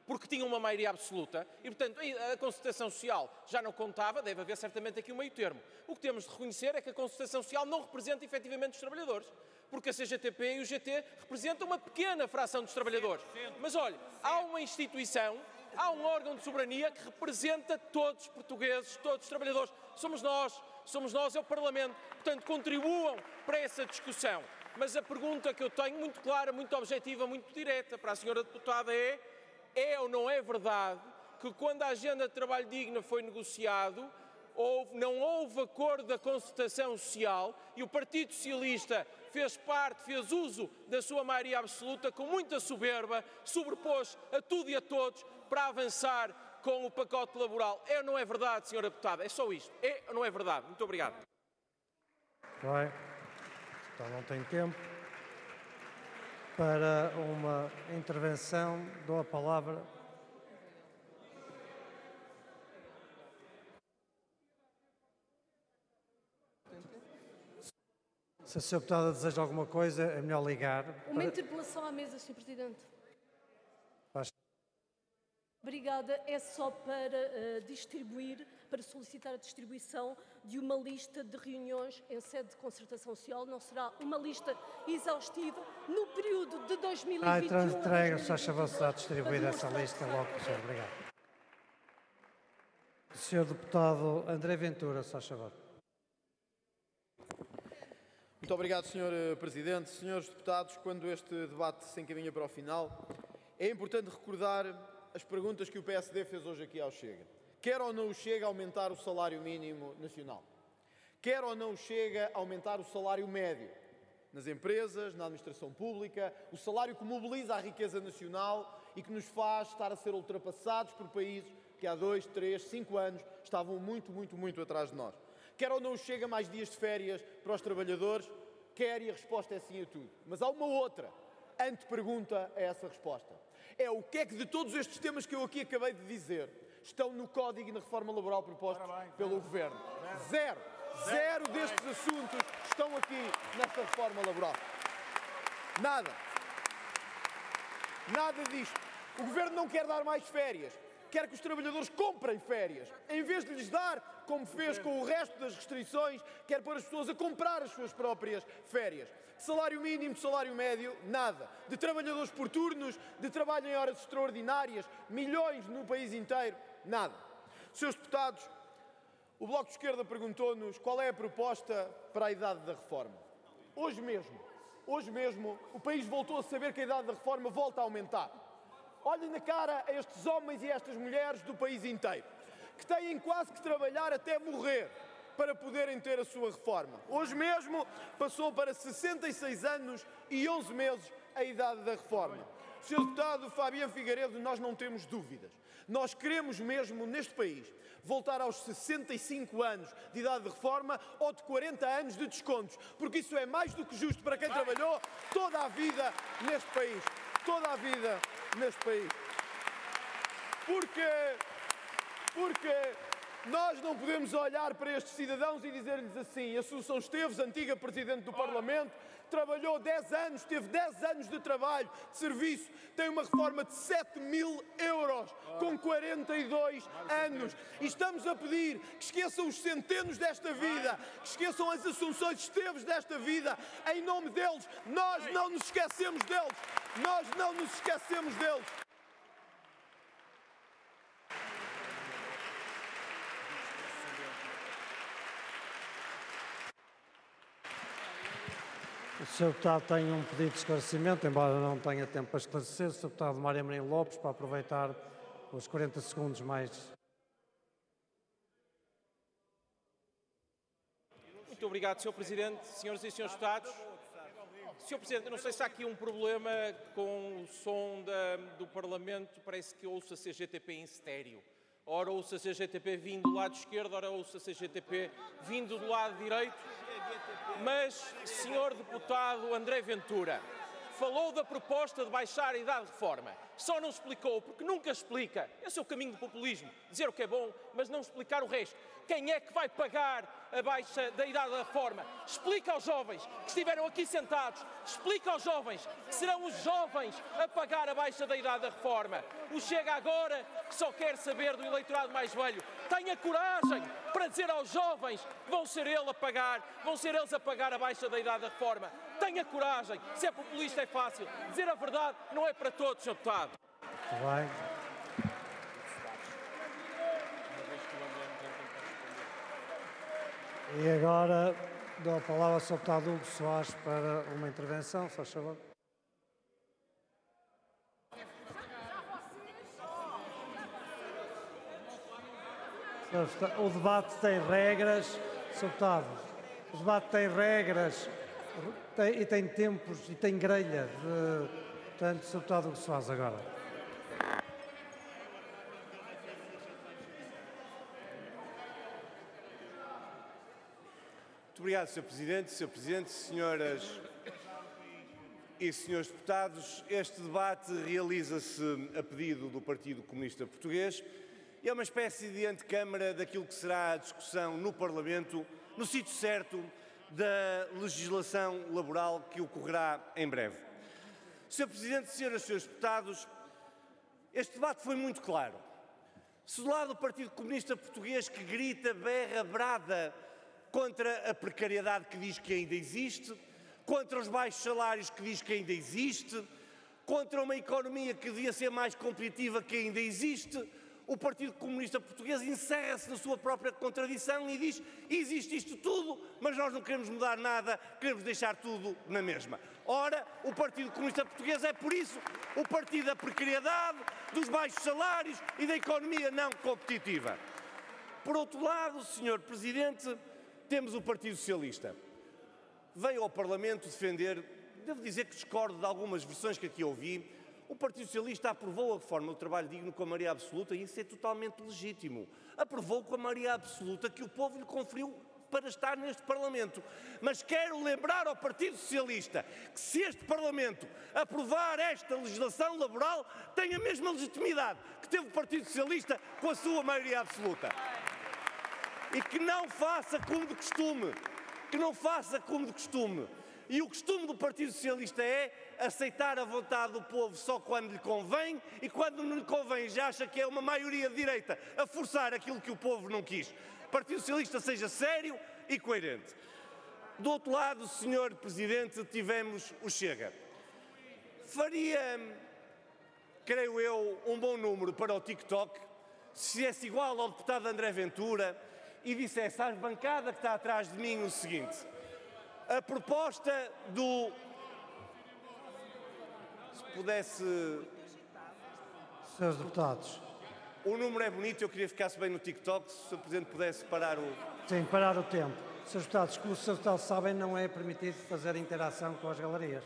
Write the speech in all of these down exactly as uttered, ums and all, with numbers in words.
porque tinham uma maioria absoluta e, portanto, a concertação social já não contava, deve haver certamente aqui um meio termo. O que temos de reconhecer é que a concertação social não representa efetivamente os trabalhadores, porque a C G T P e o G T representam uma pequena fração dos trabalhadores. Mas, olha, há uma instituição, há um órgão de soberania que representa todos os portugueses, todos os trabalhadores. Somos nós, somos nós, é o Parlamento. Portanto, contribuam para essa discussão. Mas a pergunta que eu tenho, muito clara, muito objetiva, muito direta para a senhora deputada é: é ou não é verdade que quando a agenda de trabalho digna foi negociado, houve, não houve acordo da concertação social e o Partido Socialista fez parte, fez uso da sua maioria absoluta com muita soberba, sobrepôs a tudo e a todos para avançar com o pacote laboral? É ou não é verdade, senhora deputada? É só isto. É ou não é verdade? Muito obrigado. Bem, então não tenho tempo. Para uma intervenção, dou a palavra. Se a senhora deputada deseja alguma coisa, é melhor ligar. Uma para... interpelação à mesa, senhor Presidente. Faz... Obrigada. É só para uh, distribuir, para solicitar a distribuição de uma lista de reuniões em sede de concertação social. Não será uma lista exaustiva no período de dois mil e vinte e um. Ah, entrega, se faz favor, será distribuída essa lista logo, senhor. Obrigado. senhor Deputado André Ventura, se faz favor. Muito obrigado, senhor Presidente. Senhores deputados, quando este debate se encaminha para o final, é importante recordar as perguntas que o P S D fez hoje aqui ao Chega. Quer ou não o Chega aumentar o salário mínimo nacional? Quer ou não o Chega aumentar o salário médio nas empresas, na administração pública, o salário que mobiliza a riqueza nacional e que nos faz estar a ser ultrapassados por países que há dois, três, cinco anos estavam muito, muito, muito atrás de nós? Quer ou não o Chega mais dias de férias para os trabalhadores? Quer, e a resposta é sim a tudo. Mas há uma outra antepergunta a essa resposta. É o que é que de todos estes temas que eu aqui acabei de dizer estão no Código e na reforma laboral propostos pelo Governo? Zero. Zero destes assuntos estão aqui nesta reforma laboral. Nada. Nada disto. O Governo não quer dar mais férias. Quer que os trabalhadores comprem férias. Em vez de lhes dar, como fez com o resto das restrições, quer pôr as pessoas a comprar as suas próprias férias. De salário mínimo, de salário médio, nada. De trabalhadores por turnos, de trabalho em horas extraordinárias, milhões no país inteiro, nada. Senhores deputados, o Bloco de Esquerda perguntou-nos qual é a proposta para a idade da reforma. Hoje mesmo, hoje mesmo, o país voltou a saber que a idade da reforma volta a aumentar. Olhem na cara a estes homens e a estas mulheres do país inteiro, que têm quase que trabalhar até morrer para poderem ter a sua reforma. Hoje mesmo passou para sessenta e seis anos e onze meses a idade da reforma. senhor Deputado Fabiano Figueiredo, nós não temos dúvidas. Nós queremos mesmo, neste país, voltar aos sessenta e cinco anos de idade de reforma ou de quarenta anos de descontos, porque isso é mais do que justo para quem trabalhou toda a vida neste país. Toda a vida neste país. Porque, porque nós não podemos olhar para estes cidadãos e dizer-lhes assim: a Assunção Esteves, antiga Presidente do Parlamento, trabalhou dez anos, teve dez anos de trabalho, de serviço, tem uma reforma de sete mil euros, com quarenta e dois anos. E estamos a pedir que esqueçam os centenos desta vida, que esqueçam as Assunções Esteves desta vida. Em nome deles, nós não nos esquecemos deles. Nós não nos esquecemos deles. O senhor Deputado tem um pedido de esclarecimento, embora não tenha tempo para esclarecer. O senhor Deputado Mário Amorim Lopes, para aproveitar os quarenta segundos mais. Muito obrigado, senhor Presidente, senhoras e senhores Deputados. senhor Presidente, eu não sei se há aqui um problema com o som da, do Parlamento, parece que ouço a C G T P em estéreo. Ora ouço a C G T P vindo do lado esquerdo, ora ouço a C G T P vindo do lado direito. Mas, senhor Deputado André Ventura, falou da proposta de baixar a idade de reforma. Só não explicou, porque nunca explica. Esse é o caminho do populismo, dizer o que é bom, mas não explicar o resto. Quem é que vai pagar a baixa da idade da reforma? Explica aos jovens que estiveram aqui sentados, explica aos jovens que serão os jovens a pagar a baixa da idade da reforma. O Chega agora que só quer saber do eleitorado mais velho. Tenha coragem para dizer aos jovens que vão ser eles a pagar, vão ser eles a pagar a baixa da idade da reforma. Tenha coragem. Se é populista é fácil. Dizer a verdade não é para todos, senhor Deputado. Muito bem. E agora dou a palavra ao senhor Deputado Hugo Soares para uma intervenção, se faz favor. O debate tem regras, senhor Deputado. O debate tem regras tem, e tem tempos e tem grelha. De, portanto, senhor Deputado Hugo Soares agora. Muito obrigado, senhor Presidente. senhor Presidente, senhoras e senhores deputados, este debate realiza-se a pedido do Partido Comunista Português e é uma espécie de antecâmara daquilo que será a discussão no Parlamento, no sítio certo da legislação laboral que ocorrerá em breve. senhor Presidente, senhoras e senhores deputados, este debate foi muito claro. Se do lado do Partido Comunista Português, que grita, berra, brada contra a precariedade que diz que ainda existe, contra os baixos salários que diz que ainda existe, contra uma economia que devia ser mais competitiva que ainda existe, o Partido Comunista Português encerra-se na sua própria contradição e diz: existe isto tudo, mas nós não queremos mudar nada, queremos deixar tudo na mesma. Ora, o Partido Comunista Português é, por isso, o partido da precariedade, dos baixos salários e da economia não competitiva. Por outro lado, senhor Presidente, temos o Partido Socialista. Veio ao Parlamento defender, devo dizer que discordo de algumas versões que aqui ouvi. O Partido Socialista aprovou a reforma do trabalho digno com a maioria absoluta e isso é totalmente legítimo. Aprovou com a maioria absoluta que o povo lhe conferiu para estar neste Parlamento. Mas quero lembrar ao Partido Socialista que se este Parlamento aprovar esta legislação laboral, tem a mesma legitimidade que teve o Partido Socialista com a sua maioria absoluta. E que não faça como de costume, que não faça como de costume. E o costume do Partido Socialista é aceitar a vontade do povo só quando lhe convém e quando não lhe convém já acha que é uma maioria de direita a forçar aquilo que o povo não quis. O Partido Socialista seja sério e coerente. Do outro lado, senhor Presidente, tivemos o Chega. Faria, creio eu, um bom número para o TikTok se é igual ao deputado André Ventura e dissesse à bancada que está atrás de mim o seguinte: a proposta do... Se pudesse... Senhores deputados. O número é bonito, eu queria que ficasse bem no TikTok, se o senhor Presidente pudesse parar o... Sim, parar o tempo. Senhores deputados, como os senhores deputados sabem, não é permitido fazer interação com as galerias.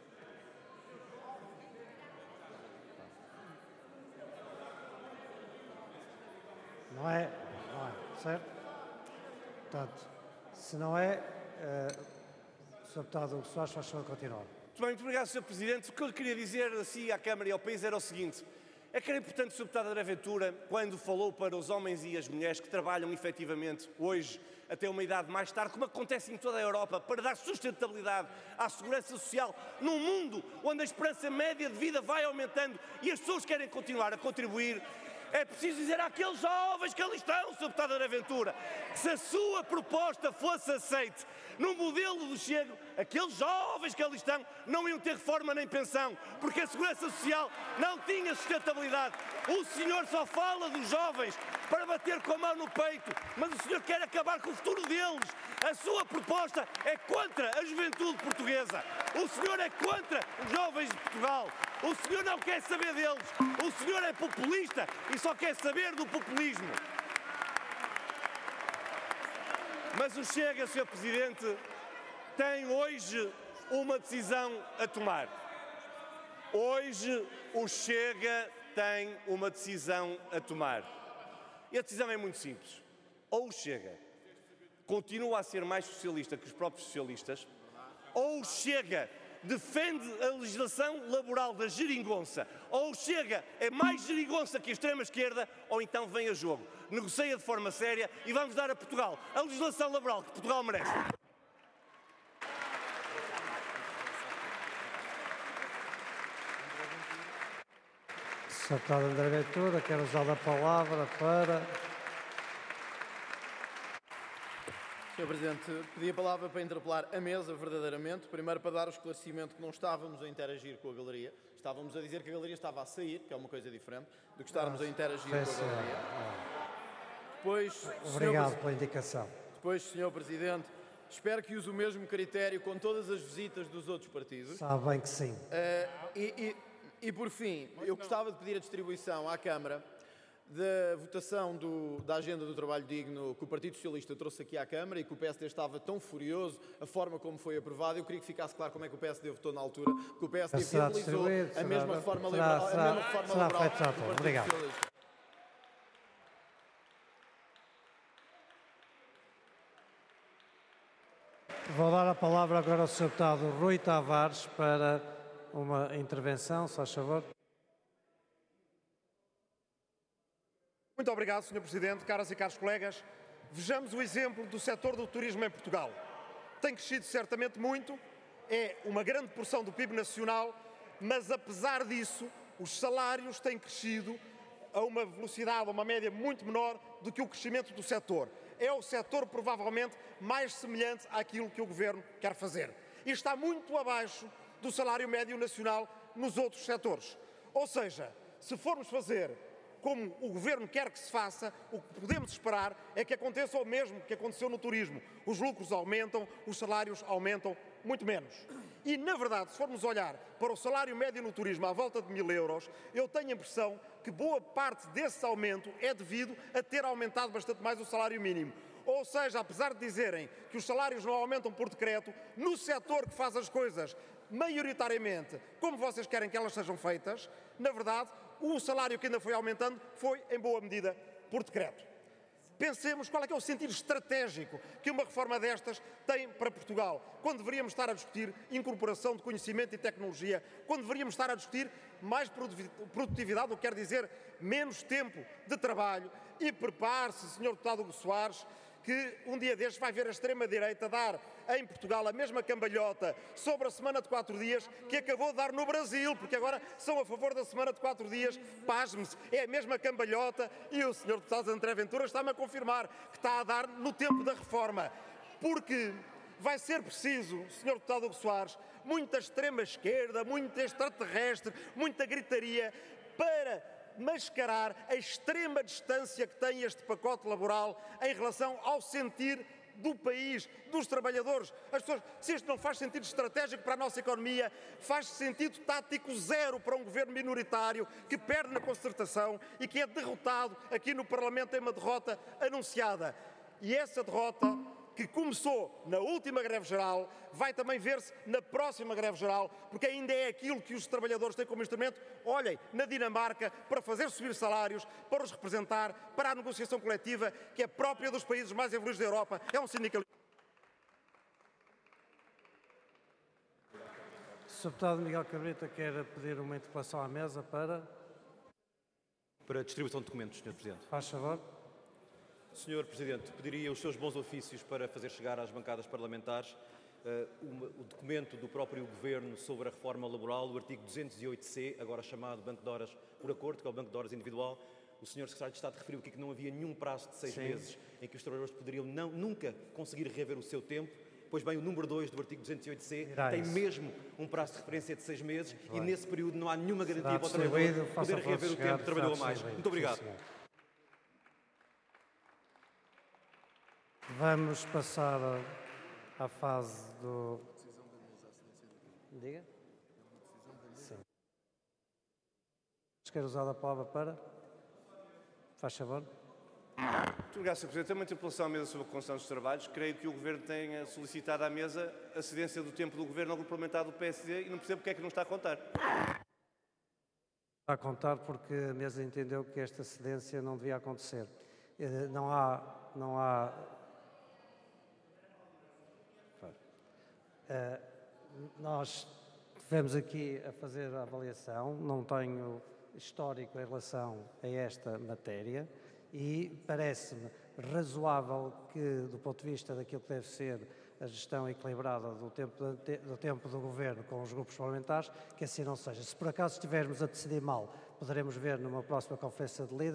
Não é? Não é, certo? Portanto, se não é... Uh... senhor Deputado Hugo Soares, faz favor continuar. Muito bem, muito obrigado, senhor Presidente. O que eu lhe queria dizer assim à Câmara e ao país era o seguinte: é que era importante o senhor Deputado André Ventura, quando falou para os homens e as mulheres que trabalham efetivamente hoje até uma idade mais tarde, como acontece em toda a Europa, para dar sustentabilidade à segurança social, num mundo onde a esperança média de vida vai aumentando e as pessoas querem continuar a contribuir. É preciso dizer àqueles jovens que ali estão, senhor Deputado André Ventura, que se a sua proposta fosse aceite no modelo do Chega, aqueles jovens que ali estão não iam ter reforma nem pensão, porque a segurança social não tinha sustentabilidade. O senhor só fala dos jovens para bater com a mão no peito, mas o senhor quer acabar com o futuro deles. A sua proposta é contra a juventude portuguesa. O senhor é contra os jovens de Portugal. O senhor não quer saber deles. O senhor é populista e só quer saber do populismo. Mas o Chega, senhor Presidente, tem hoje uma decisão a tomar. Hoje o Chega tem uma decisão a tomar. E a decisão é muito simples. Ou o Chega continua a ser mais socialista que os próprios socialistas, ou o Chega defende a legislação laboral da geringonça. Ou Chega é mais geringonça que a extrema-esquerda, ou então vem a jogo. Negocia de forma séria e vamos dar a Portugal a legislação laboral que Portugal merece. senhor Deputado André Ventura, quero usar a palavra para... senhor Presidente, pedi a palavra para interpelar a mesa verdadeiramente, primeiro para dar o esclarecimento que não estávamos a interagir com a galeria, estávamos a dizer que a galeria estava a sair, que é uma coisa diferente, do que estarmos a interagir com a galeria. Depois, Obrigado senhor, pela indicação. Depois, senhor Presidente, espero que use o mesmo critério com todas as visitas dos outros partidos. Sabe bem que sim. Uh, e, e, e, por fim, eu gostava de pedir a distribuição à Câmara da votação do, da agenda do trabalho digno que o Partido Socialista trouxe aqui à Câmara e que o P S D estava tão furioso, a forma como foi aprovado. Eu queria que ficasse claro como é que o P S D votou na altura, que o P S D viabilizou a mesma reforma laboral. Será, será, a mesma será feito já todo. Obrigado. Socialista. Vou dar a palavra agora ao senhor Deputado Rui Tavares para uma intervenção, se faz favor. Muito obrigado, senhor Presidente, caras e caros colegas. Vejamos o exemplo do setor do turismo em Portugal. Tem crescido certamente muito, é uma grande porção do P I B nacional, mas apesar disso, os salários têm crescido a uma velocidade, a uma média muito menor do que o crescimento do setor. É o setor provavelmente mais semelhante àquilo que o Governo quer fazer. E está muito abaixo do salário médio nacional nos outros setores. Ou seja, se formos fazer como o Governo quer que se faça, o que podemos esperar é que aconteça o mesmo que aconteceu no turismo. Os lucros aumentam, os salários aumentam muito menos. E, na verdade, se formos olhar para o salário médio no turismo à volta de mil euros, eu tenho a impressão que boa parte desse aumento é devido a ter aumentado bastante mais o salário mínimo. Ou seja, apesar de dizerem que os salários não aumentam por decreto, no setor que faz as coisas maioritariamente como vocês querem que elas sejam feitas, na verdade, o salário que ainda foi aumentando foi, em boa medida, por decreto. Pensemos qual é que é o sentido estratégico que uma reforma destas tem para Portugal, quando deveríamos estar a discutir incorporação de conhecimento e tecnologia, quando deveríamos estar a discutir mais produtividade, o que quer dizer menos tempo de trabalho. E prepare-se, senhor Deputado Hugo Soares, que um dia destes vai ver a extrema-direita dar em Portugal a mesma cambalhota sobre a semana de quatro dias que acabou de dar no Brasil, porque agora são a favor da semana de quatro dias. Pasme-se, é a mesma cambalhota e o senhor Deputado André Ventura está-me a confirmar que está a dar no tempo da reforma. Porque vai ser preciso, senhor Deputado Hugo Soares, muita extrema-esquerda, muito extraterrestre, muita gritaria para mascarar a extrema distância que tem este pacote laboral em relação ao sentir do país, dos trabalhadores. As pessoas, se isto não faz sentido estratégico para a nossa economia, faz sentido tático zero para um governo minoritário que perde na concertação e que é derrotado aqui no Parlamento em uma derrota anunciada. E essa derrota, que começou na última greve geral, vai também ver-se na próxima greve geral, porque ainda é aquilo que os trabalhadores têm como instrumento. Olhem, na Dinamarca, para fazer subir salários, para os representar, para a negociação coletiva, que é própria dos países mais evoluídos da Europa. É um sindicalismo. O senhor Deputado Miguel Cabrita quer pedir uma interpelação à mesa para... Para a distribuição de documentos, senhor Presidente. Faz favor. senhor Presidente, pediria os seus bons ofícios para fazer chegar às bancadas parlamentares uh, uma, o documento do próprio Governo sobre a reforma laboral, o artigo duzentos e oito C, agora chamado Banco de Horas por Acordo, que é o Banco de Horas individual. O senhor Secretário de Estado referiu aqui que não havia nenhum prazo de seis Sim. meses em que os trabalhadores poderiam não, nunca conseguir reaver o seu tempo. Pois bem, o número dois do artigo duzentos e oito C Irá tem isso. mesmo um prazo de referência de seis meses Vai. e nesse período não há nenhuma garantia Será para o trabalhador poder reaver o tempo que trabalhou a mais. Muito obrigado. Sim, Vamos passar à fase do... Diga? Sim. Quer usar a palavra para? Faz favor. Muito obrigado, senhor Presidente. Tem uma interpelação à mesa sobre a condição dos trabalhos. Creio que o Governo tenha solicitado à mesa a cedência do tempo do Governo ao Grupo Parlamentar do P S D e não percebo porque é que não está a contar. Está a contar porque a mesa entendeu que esta cedência não devia acontecer. Não há... Não há Uh, nós Estivemos aqui a fazer a avaliação, não tenho histórico em relação a esta matéria e parece-me razoável que, do ponto de vista daquilo que deve ser a gestão equilibrada do tempo, do tempo do Governo com os grupos parlamentares, que assim não seja. Se por acaso estivermos a decidir mal, poderemos ver numa próxima conferência de líderes.